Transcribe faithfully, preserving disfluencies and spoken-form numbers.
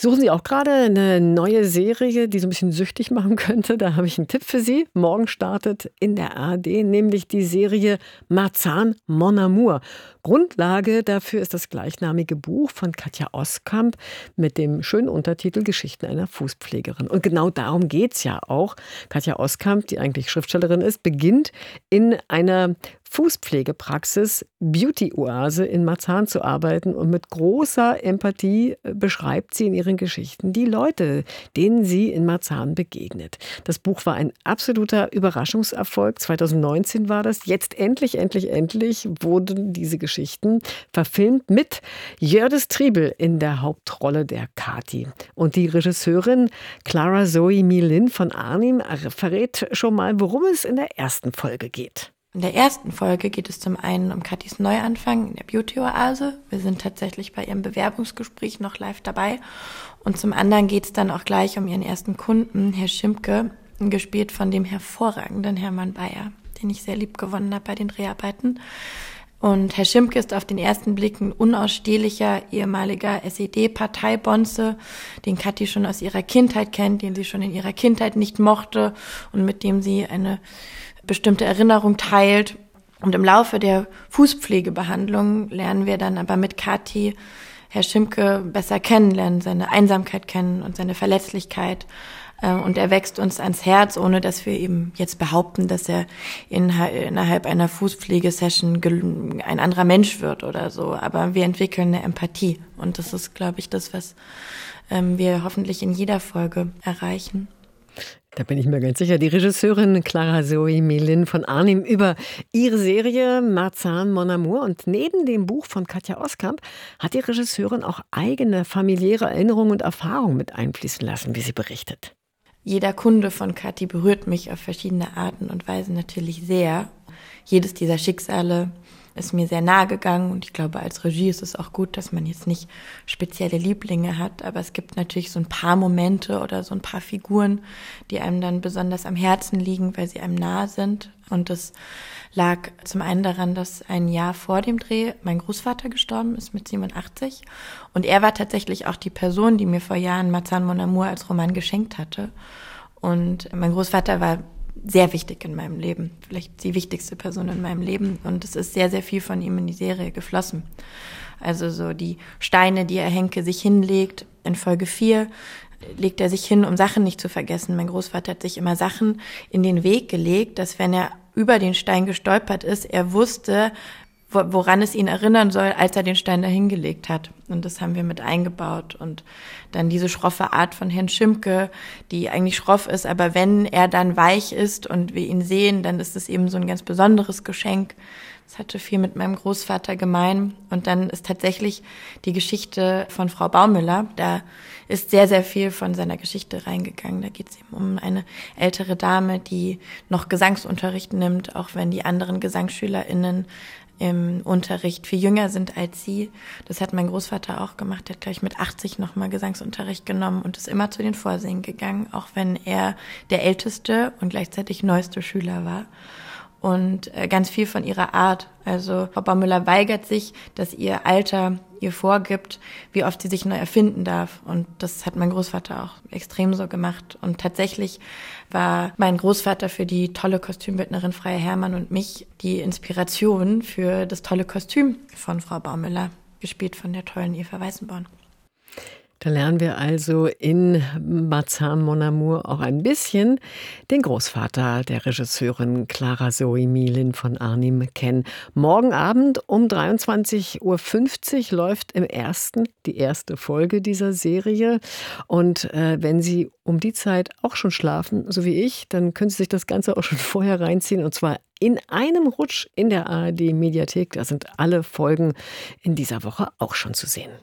Suchen Sie auch gerade eine neue Serie, die so ein bisschen süchtig machen könnte? Da habe ich einen Tipp für Sie. Morgen startet in der A R D nämlich die Serie Marzahn Mon Amour. Grundlage dafür ist das gleichnamige Buch von Katja Oskamp mit dem schönen Untertitel Geschichten einer Fußpflegerin. Und genau darum geht's ja auch. Katja Oskamp, die eigentlich Schriftstellerin ist, beginnt in einer Fußpflegepraxis Beauty-Oase in Marzahn zu arbeiten und mit großer Empathie äh, beschreibt sie in ihren Geschichten die Leute, denen sie in Marzahn begegnet. Das Buch war ein absoluter Überraschungserfolg. zwanzig neunzehn war das. Jetzt endlich, endlich, endlich wurden diese Geschichten verfilmt mit Jördis Triebel in der Hauptrolle der Kathi. Und die Regisseurin Clara Zoe Milin von Arnim verrät schon mal, worum es in der ersten Folge geht. In der ersten Folge geht es zum einen um Kathis Neuanfang in der Beauty-Oase. Wir sind tatsächlich bei ihrem Bewerbungsgespräch noch live dabei. Und zum anderen geht es dann auch gleich um ihren ersten Kunden, Herr Schimke, gespielt von dem hervorragenden Hermann Bayer, den ich sehr lieb gewonnen habe bei den Dreharbeiten. Und Herr Schimke ist auf den ersten Blick ein unausstehlicher ehemaliger S E D-Parteibonze, den Kathi schon aus ihrer Kindheit kennt, den sie schon in ihrer Kindheit nicht mochte und mit dem sie eine bestimmte Erinnerung teilt. Und im Laufe der Fußpflegebehandlung lernen wir dann aber mit Kathi Herr Schimke besser kennenlernen, seine Einsamkeit kennen und seine Verletzlichkeit. Und er wächst uns ans Herz, ohne dass wir eben jetzt behaupten, dass er innerhalb einer Fußpflegesession ein anderer Mensch wird oder so. Aber wir entwickeln eine Empathie. Und das ist, glaube ich, das, was wir hoffentlich in jeder Folge erreichen. Da bin ich mir ganz sicher. Die Regisseurin Clara Zoe Milin von Arnim über ihre Serie Marzahn Mon Amour. Und neben dem Buch von Katja Oskamp hat die Regisseurin auch eigene familiäre Erinnerungen und Erfahrungen mit einfließen lassen, wie sie berichtet. Jeder Kunde von Kathi berührt mich auf verschiedene Arten und Weisen natürlich sehr. Jedes dieser Schicksale ist mir sehr nahe gegangen und ich glaube, als Regie ist es auch gut, dass man jetzt nicht spezielle Lieblinge hat, aber es gibt natürlich so ein paar Momente oder so ein paar Figuren, die einem dann besonders am Herzen liegen, weil sie einem nahe sind. Und das lag zum einen daran, dass ein Jahr vor dem Dreh mein Großvater gestorben ist mit siebenundachtzig und er war tatsächlich auch die Person, die mir vor Jahren Marzahn Mon Amour als Roman geschenkt hatte. Und mein Großvater war sehr wichtig in meinem Leben, vielleicht die wichtigste Person in meinem Leben und es ist sehr, sehr viel von ihm in die Serie geflossen. Also so die Steine, die er Henke sich hinlegt, in Folge vier legt er sich hin, um Sachen nicht zu vergessen. Mein Großvater hat sich immer Sachen in den Weg gelegt, dass wenn er über den Stein gestolpert ist, er wusste, woran es ihn erinnern soll, als er den Stein da hingelegt hat. Und das haben wir mit eingebaut. Und dann diese schroffe Art von Herrn Schimke, die eigentlich schroff ist, aber wenn er dann weich ist und wir ihn sehen, dann ist es eben so ein ganz besonderes Geschenk. Das hatte viel mit meinem Großvater gemein. Und dann ist tatsächlich die Geschichte von Frau Baumüller. Da ist sehr, sehr viel von seiner Geschichte reingegangen. Da geht es eben um eine ältere Dame, die noch Gesangsunterricht nimmt, auch wenn die anderen GesangsschülerInnen im Unterricht viel jünger sind als sie. Das hat mein Großvater auch gemacht. Der hat gleich mit achtzig nochmal Gesangsunterricht genommen und ist immer zu den Vorsingen gegangen, auch wenn er der älteste und gleichzeitig neueste Schüler war. Und ganz viel von ihrer Art. Also Frau Baumüller weigert sich, dass ihr Alter ihr vorgibt, wie oft sie sich neu erfinden darf. Und das hat mein Großvater auch extrem so gemacht. Und tatsächlich war mein Großvater für die tolle Kostümbildnerin Freya Herrmann und mich die Inspiration für das tolle Kostüm von Frau Baumüller, gespielt von der tollen Eva Weißenborn. Da lernen wir also in Marzahn Mon Amour auch ein bisschen den Großvater der Regisseurin Clara Zoe Milin von Arnim kennen. Morgen Abend um dreiundzwanzig Uhr fünfzig läuft im ersten die erste Folge dieser Serie. Und äh, wenn Sie um die Zeit auch schon schlafen, so wie ich, dann können Sie sich das Ganze auch schon vorher reinziehen. Und zwar in einem Rutsch in der A R D-Mediathek. Da sind alle Folgen in dieser Woche auch schon zu sehen.